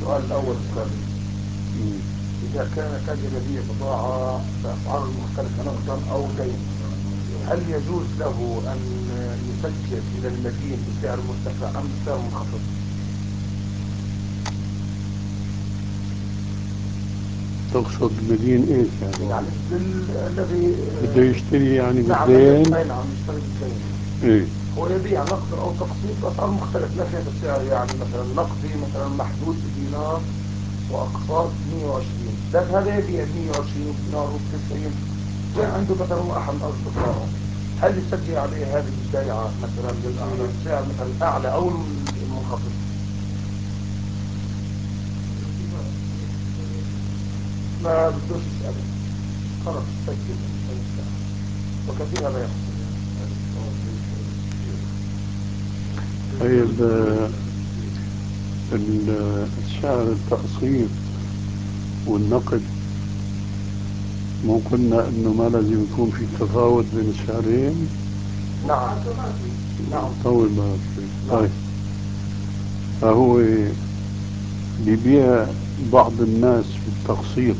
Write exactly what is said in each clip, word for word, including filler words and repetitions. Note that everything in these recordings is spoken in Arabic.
السؤال الأول أستاذ، إذا كان تاجر يبيع بضاعة بأسعار مختلفة نقدا أو دين، هل يجوز له أن يسجل إلى المدين بسعر مرتفع أم بسعر منخفض؟ تقصد مدين ايش يعني؟ يعني الذي بده يشتري يعني نعم بالدين؟ أي نعم يشتري بالدين. ايه هو يبيع نقد أو تقسيط بأسعار مختلفة لا فيها بالسعر، يعني مثلا نقدي مثلا محدود بدينار وأقساط مية وعشرين، لكن هذا يبيع مية وعشرين دينار وتسعين، وعنده مثلا واحد من أصدقائه، هل يسجل عليه هذه البيعة مثلا بالسعر مثلا أعلى أو المنخفض؟ ما بدوش يسأل، خلاص سجل وكثير هذا يحصل. طيب آه، ال- السعر التقسيط والنقد، مو قلنا انه ما لازم يكون في تفاوت بين السعرين؟ نعم نعم طول بالك شوي. طيب فهو بيبيع بعض الناس بالتقسيط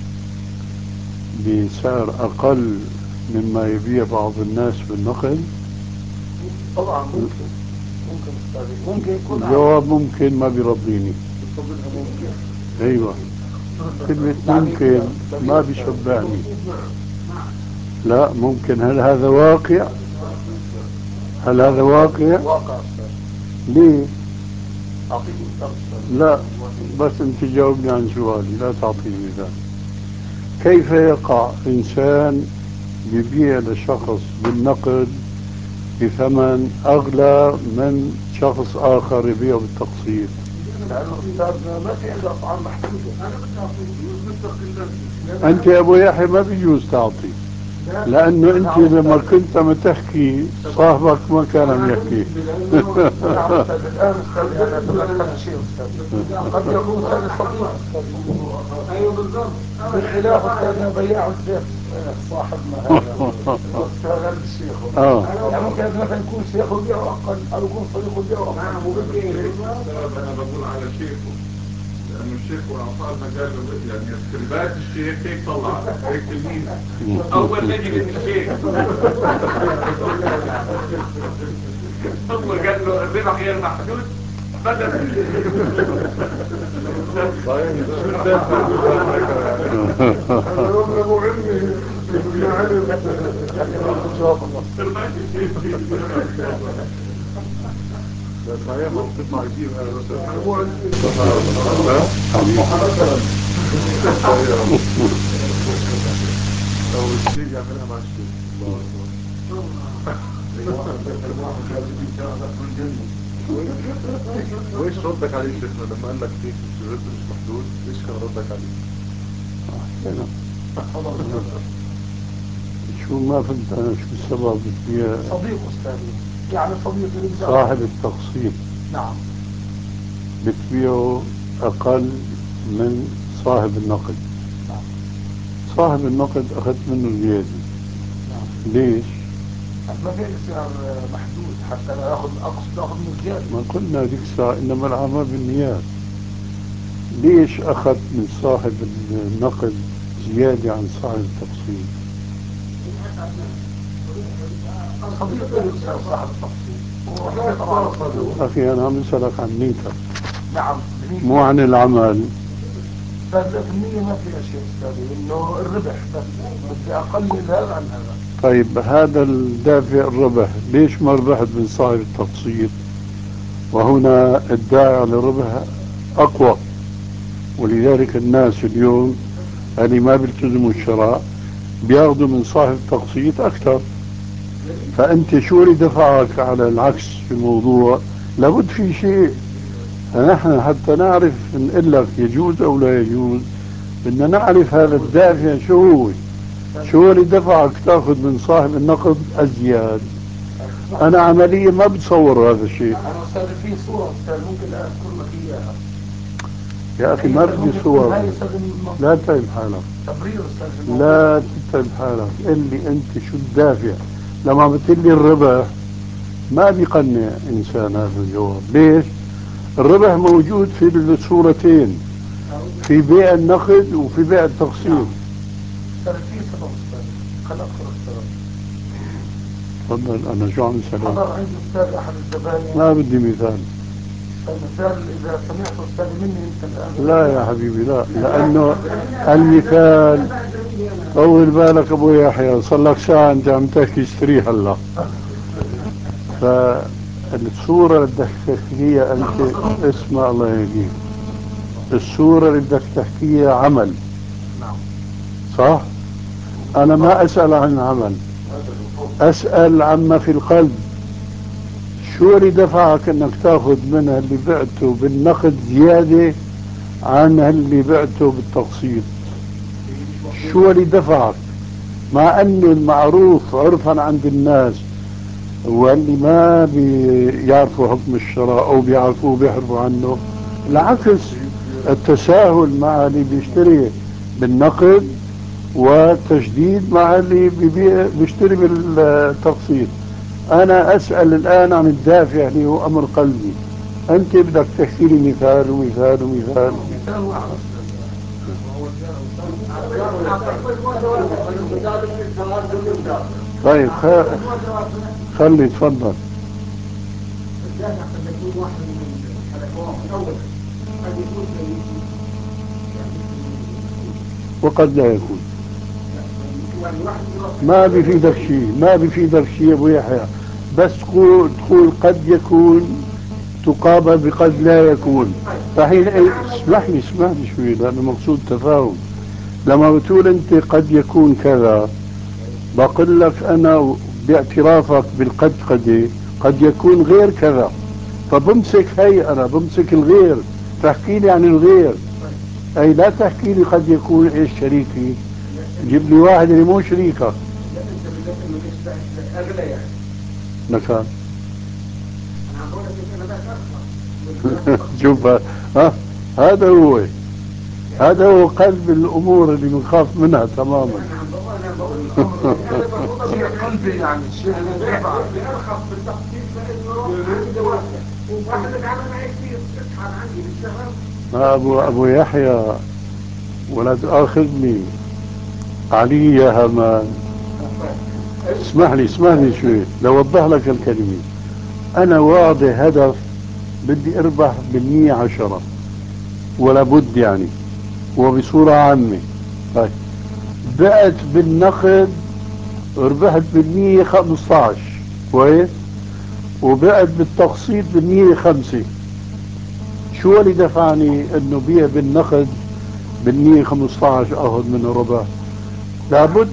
بسعر اقل مما يبيع بعض الناس بالنقد؟ طبعا ممكن، ممكن أستاذي ممكن يكون أعلى. الجواب ممكن ما بيرضيني. ممكن ايوه، كلمة يعني ممكن ما بيشبعني. لا ممكن، هل هذا واقع؟ هل هذا واقع؟ واقع أستاذ. ليه؟ أعطيك مثال أستاذ. لا، بس انت جاوبني عن سؤالي، لا تعطيني مثال. كيف يقع انسان يبيع لشخص بالنقد بثمن اغلى من شخص اخر يبيعه بالتقسيط؟ لأنه أستاذ ما في عنده أسعار محدودة. انت يا ابو يحيى ما بيجوز تعطي، لانه انت لما كنت عم تحكي صاحبك ما كان عم يحكي. نعم أستاذ، الآن أستاذ أنا تذكرت شيء أستاذ، قد يكون هذا صديق أستاذ. أيوه بالضبط، بخلاف أستاذنا بياع الزيت صاحبنا هذا واستغل شيخه. اه يعني ممكن مثلا يكون شيخه يبيعه أقل أو يكون صديقه يبيعه أقل. نعم السبب أنا بقول على شيخه، لأنه الشيخ وأعطاه المجال يعني استنبات الشيخ هيك طلع هيك تلميذ أول نجم الشيخ. هو قال له الربح غير محدود بدل صحيح شو الدافع ابو علمي ابن علم جواب الله. صحيح ما بتطلع يجيب هذا ابو علمي اول شيء يعملها مع الشيخ. وايش ردك عليه شيخنا لما قال لك هيك مش الرزق مش محدود؟ ايش كان ردك عليه؟ شو ما فهمت انا شو السبب بتبيع؟ صديق أستاذي، يعني صديق صاحب التقسيط نعم بتبيعه اقل من صاحب النقد. نعم صاحب النقد اخذت منه زياده. نعم. ليش؟ ما في سعر محدود حتى انا اخذ اقصد اخذ من زياده. ما قلنا ذيك الساعه انما الاعمال بالنيات. ليش اخذت من صاحب النقد زياده عن صاحب التقسيط؟ صديق له صاحب التقسيط. اخي انا عم اسالك عن نيتك، نعم مو عن العمل. فالنية ما فيها شيء استاذي، انه الربح بس بدي اقلل هذا عن هذا. طيب هذا الدافع الربح، ليش ما ربحت من صاحب التقسيط؟ وهنا الداعي للربح اقوى، ولذلك الناس اليوم اللي ما بيلتزموا الشراء بياخذوا من صاحب التقسيط اكثر. فانت شو اللي دفعك على العكس في الموضوع؟ لابد في شيء. فنحن حتى نعرف نقول لك يجوز او لا يجوز، بدنا نعرف هذا الدافع شو هو. شو اللي دفعك تاخذ من صاحب النقد ازياد؟ انا عمليا ما بتصور هذا الشيء. انا استاذ في صورة استاذ ممكن اذكر لك اياها. يا اخي ما بدي صور، لا تتعب حالك. تبرير استاذ، لا تتعب حالك، قل لي انت شو الدافع. لما بتقول لي الربح ما بيقنع انسان هذا الجواب. ليش؟ الربح موجود في الصورتين، في بيع النقد وفي بيع التقسيط. ثلاثين سبب الثاني خلق أكثر السبب. تفضل. أنا شو عم سلام؟ حضر عند أستاذ أحد الزباين. ما بدي مثال. المثال إذا سمعت أستاذ مني أنت الآن. لا يا حبيبي لا، لأنه المثال طول بالك أبو يحيى، صار لك ساعة أنت عم تحكي اشتري هلا. فالصورة اللي بدك تحكيها أنت، اسمع الله يهديك، الصورة اللي بدك تحكيها عمل، صح؟ أنا ما أسأل عن عمل، أسأل عما في القلب. شو اللي دفعك أنك تأخذ منها اللي بعته بالنقد زيادة عن اللي بعته بالتقسيط؟ شو اللي دفعك؟ مع أنه المعروف عرفا عند الناس واللي ما بيعرفوا حكم الشراء أو بيعرفوه بيحرفوا عنه، العكس، التساهل مع اللي بيشتري بالنقد وتشديد مع اللي بيشتري بالتقسيط. أنا أسأل الآن عن الدافع اللي هو أمر قلبي، أنت بدك تحكي لي مثال ومثال ومثال. مثال واحد. طيب خلي تفضل. الدافع قد يكون واحد من الأنواع الأول، قد يكون سيء وقد لا يكون. ما بيفيدك شيء، ما بيفيدك شيء يا ابو يحيى، بس تقول تقول قد يكون تقابل بقد لا يكون. فحين اسمح لي اسمح لي شوي، لانه مقصود تفاهم. لما بتقول انت قد يكون كذا، بقول لك انا باعترافك بالقد قد قد يكون غير كذا، فبمسك هي انا بمسك الغير، تحكي لي عن الغير، اي لا تحكي لي قد يكون ايش شريكي، جيب لي واحد اللي مو شريكك. لا انت بدك انه يشتري اغلى يعني. نكال. انا عم بقول لك انت بدك ارخص. شوف ها، هذا هو هذا هو قلب الامور اللي بنخاف منها تماما. انا عم بقول انا بقول شيء قلبي يعني الشيء اللي دفع ارخص بالتخفيض لانه عندي واحد واحد بيتعامل معي كثير اسحب عندي بالشهر. ابو ابو يحيى ولا تاخذني علي يا همان. اسمح لي اسمح لي شوي لوضح لك الكلمة. انا واضح هدف، بدي اربح بالمية عشرة ولا بد يعني، وبصورة عامة. طيب بعت بالنقد ربحت بالمية خمسة عشر، كويس، وبعت بالتقسيط بالمية خمسة. شو اللي دفعني انه بيع بالنقد بالمية خمسة عشر اخذ منه ربح؟ لابد.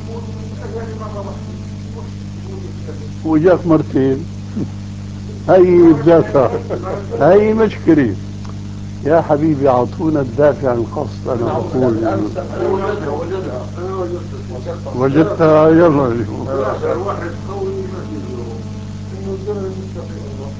وجاك مرتين، هي بذاتها هي مشكلة. يا حبيبي اعطونا الدافع الخاص. انا بقول وجدتها. يلا واحد قوي ما فيه انه الزمن مستقيم الله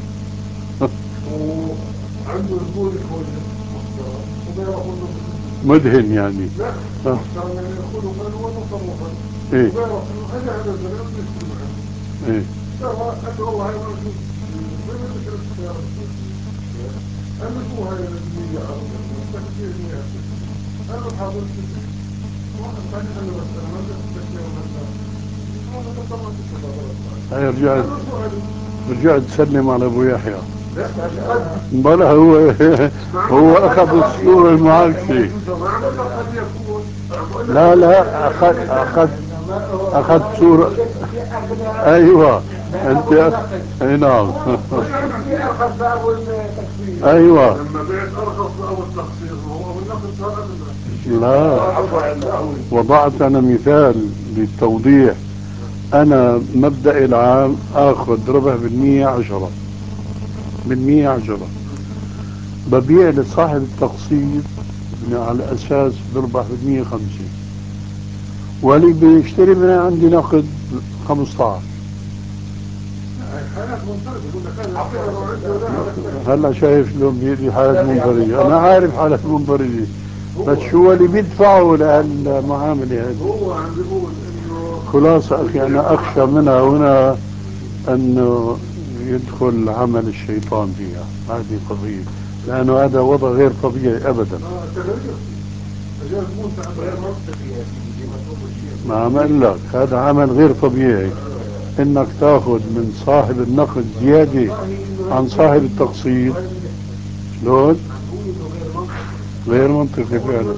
وعنده زبون كويس محترم وبيعرف انه مدهن يعني. لا محترم يعني خلقا وتصرفا. ايه وبيعرف انه انا هذا الزمن بدي اشتري معه. ايه سوا قال له والله هاي موجود الزمن اللي كانت السيارة قال له شو هاي المية عرض تكفير مية قال له حاضر واحد ثاني قال له بس انا ما بدي تكفير هاي رجعت رجعت تسلم على ابو يحيى. بلا هو هو اخذ الصورة المعاكسة. لا لا اخذ اخذ اخذ صورة. ايوه انت اي نعم. ايوه لما بعت ارخص او التخصيص هو والنقد صار اغلى. لا، وضعت انا مثال للتوضيح. انا مبدأ العام اخذ ربح بالمية عشرة، بالمية عشرة ببيع لصاحب التقسيط على اساس بربح بالمية خمسة، واللي بيشتري من عندي نقد خمسة عشر. هلا شايف شلون بيدي حالة منفردة. انا عارف حالة منفردة، بس شو اللي بيدفعوا لهالمعاملة هذه؟ هو عم بيقول انه خلاصة اخي انا اخشى منها هنا انه يدخل عمل الشيطان فيها، هذه قضية، لأنه هذا وضع غير طبيعي أبدا. اه تغير غير منتع غير منطقي يا سيدي ما تقول شيء. ما عم لك هذا عمل غير طبيعي، انك تاخذ من صاحب النقد زيادة عن صاحب التقسيط. شلون؟ غير منطقي فعلا.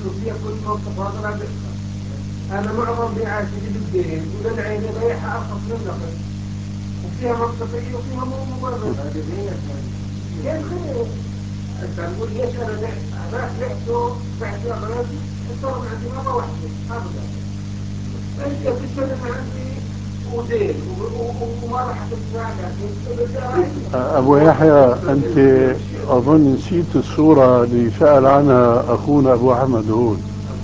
انا معظم بيعاتي بالدين ولا العين رايحه ارخص من النقد وفيها منطقيه وفيها مو مبرر. كيف خير؟ انت تقول ليش انا بعت راح بعته بعت اغراضي الضرب عندي مره واحده ابدا. انت تشتري من عندي ودين وما راح تدفع لكن ابو يحيى انت اظن نسيت الصورة اللي سأل عنها اخونا ابو احمد هون.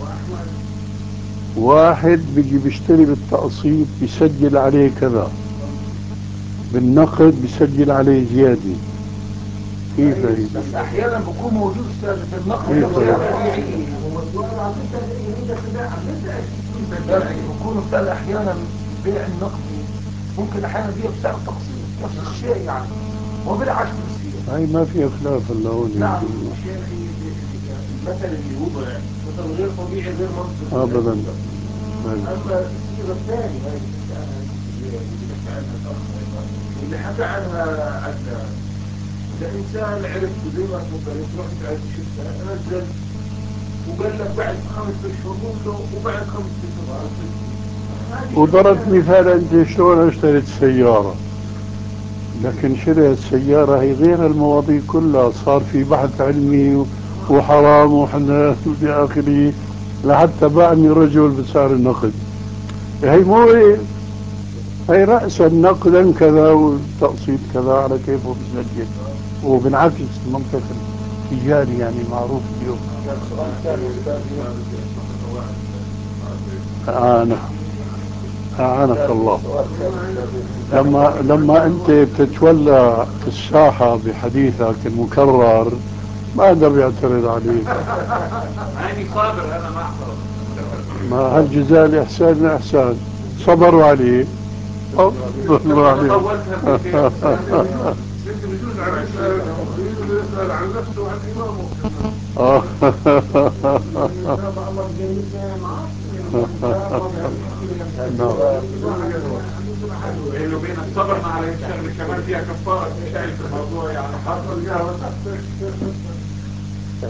واحد بيجي بيشتري بالتقسيط بيسجل عليه كذا، بالنقد بيسجل عليه زيادة. كيف هي؟ بس احيانا بكون موجود استاذ في النقد بكون استاذ احيانا بيع النقدي ممكن احيانا بيع بسعر تقسيط نفس الشيء يعني وبالعكس بتصير. هاي ما في خلاف الا هون. نعم المثل اللي وضع مثل غير طبيعي غير منطقي ابدا. اما الصيغه الثانيه هاي اللي بيحكي عنها الاخ اللي حكى عنها عدنان، إذا إنسان عرفت زي ما تفضلت رحت على شفتها نزل وقال لك بعد خمس أشهر له وبعد خمس أشهر. وضربت مثال أنت شلون اشتريت سيارة، لكن شريت سيارة هي غير المواضيع كلها، صار في بحث علمي وحرام وحلال في آخره، لحتى باعني رجل بسعر النقد. هي مو هي هي رأسا نقدا كذا والتقسيط كذا على كيفه بسجل، وبالعكس المنطق التجاري يعني معروف اليوم. أنا أعانك الله. لما لما أنت بتتولى الساحة بحديثك المكرر ما حدا بيعترض عليك. أنا صابر أنا ما أعترض. ما هالجزاء الإحسان الإحسان صبروا عليه. صبروا عليه. بجوز عن يسأل عن نفسه وعن إمامه. بينه وبين الصبر على الشغل كمان فيها كفارة شايف الموضوع يعني حاطط القهوة تحت